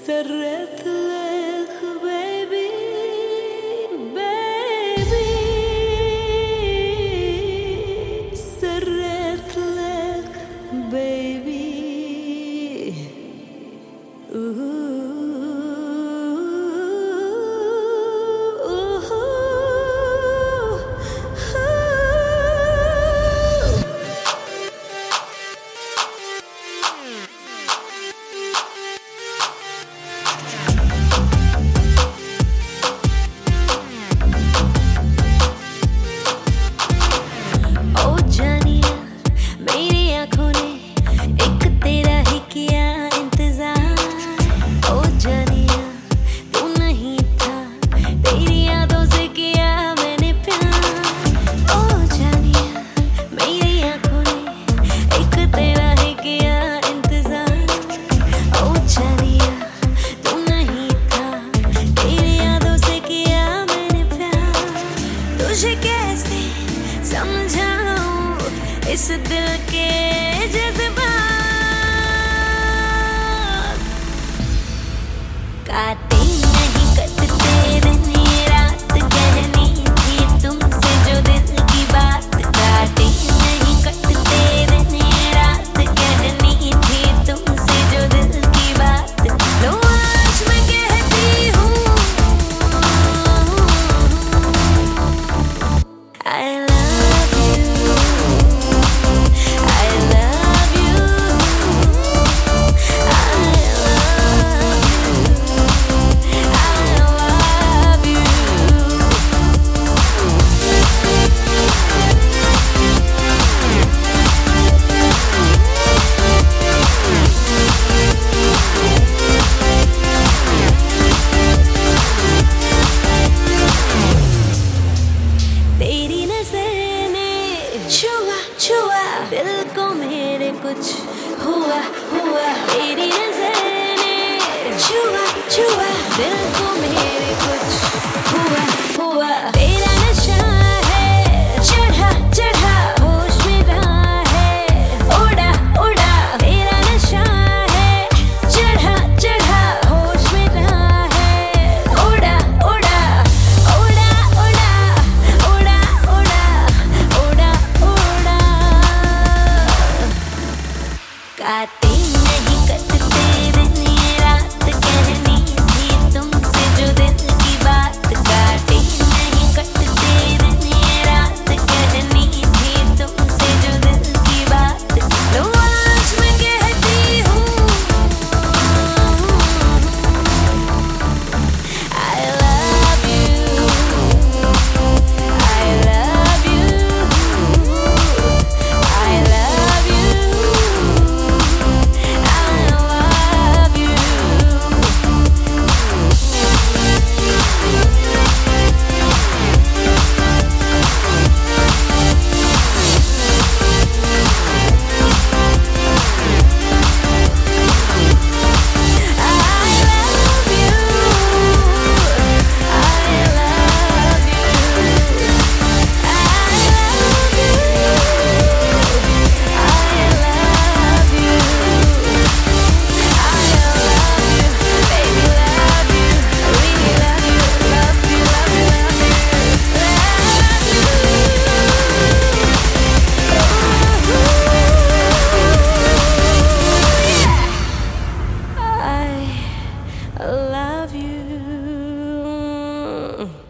سرتلك baby baby سرتلك baby तुझे कैसे समझाऊं इस दिल के जज्बात काटे नहीं कटते दिन ये रात कहनी थी तुमसे जो दिल की बात काटे नहीं कटते दिन ये रात कहनी थी तुमसे जो दिल की बात लो आज मैं कहती हूँ I love you, I love you, I love you, I love you. तेरी नज़र ने छुआ छुआ दिल को मेरे कुछ हुआ हुआ तेरी नज़र ने छुआ छुआ दिल को मेरे कुछ हुआ हुआ तेरा नशा है चढ़ा चढ़ा होश मेरा है उड़ा उड़ा तेरा नशा है चढ़ा चढ़ा होश मेरा है उड़ा उड़ा उड़ा उड़ा उड़ा उड़ा उड़ा उड़ा काटे नहीं कटते दिन ये रात कहनी थी तुमसे जो दिल की बात काटे नहीं कटते दिन ये रात कहनी थी तुमसे जो दिल की बात लो आज मैं कहती हूँ I love you, I love you, I love you, I love you. I love you.